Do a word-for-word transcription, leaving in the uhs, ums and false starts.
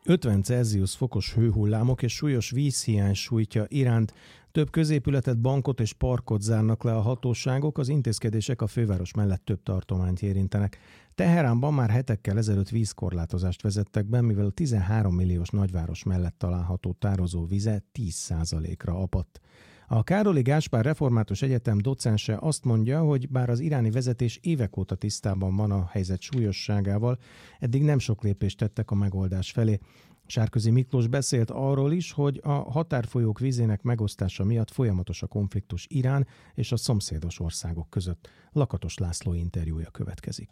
ötven Celsius fokos hőhullámok és súlyos vízhiány sújtja Iránt. Több középületet, bankot és parkot zárnak le a hatóságok, az intézkedések a főváros mellett több tartományt érintenek. Teheránban már hetekkel ezelőtt vízkorlátozást vezettek be, mivel a tizenhárom milliós nagyváros mellett található tározó vize tíz százalékra apadt. A Károli Gáspár Református Egyetem docense azt mondja, hogy bár az iráni vezetés évek óta tisztában van a helyzet súlyosságával, eddig nem sok lépést tettek a megoldás felé. Sárközi Miklós beszélt arról is, hogy a határfolyók vízének megosztása miatt folyamatos a konfliktus Irán és a szomszédos országok között. Lakatos László interjúja következik.